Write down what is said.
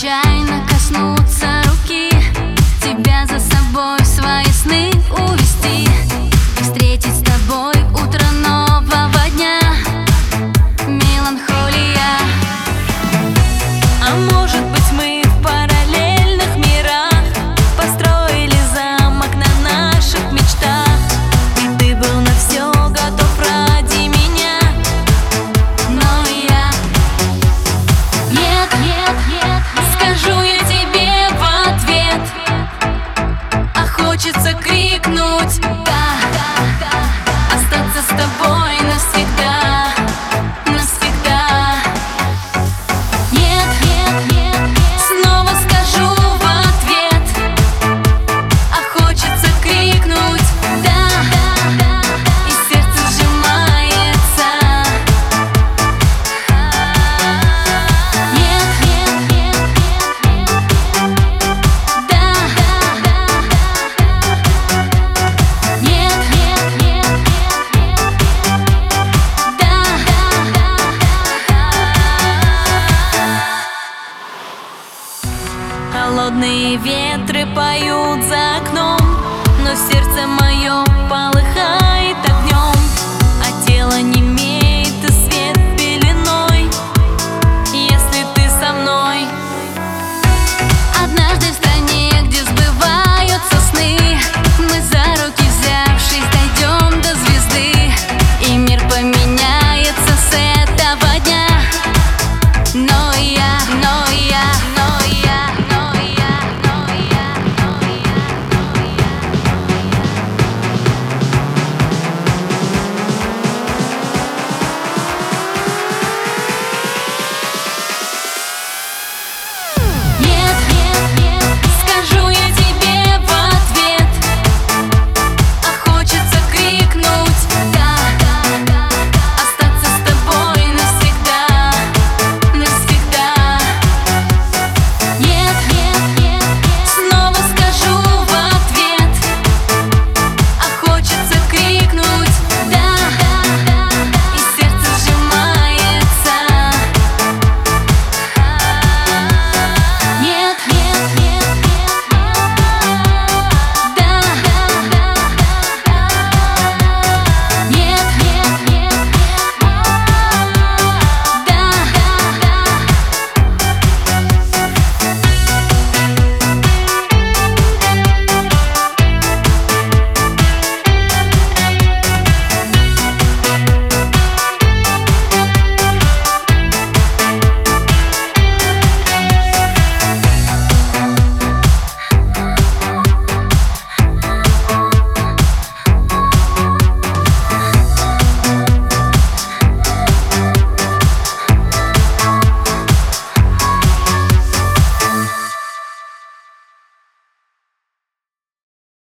случайно коснуться руки, тебя за собой в свои сны увести, встретить с тобой утро нового дня. Меланхолия. А может быть, мы в параллельных мирах построили замок на наших мечтах, и ты был на все готов ради меня, но я нет, нет, нет, скажу я тебе в ответ, а хочется крикнуть да, остаться с тобой навсегда, навсегда. Нет, нет, нет, снова скажу в ответ, а хочется крикнуть да, и сердце сжимается. Нет, нет, нет, да, нет, нет, нет, да. Холодные ветры поют за окном, но сердце мое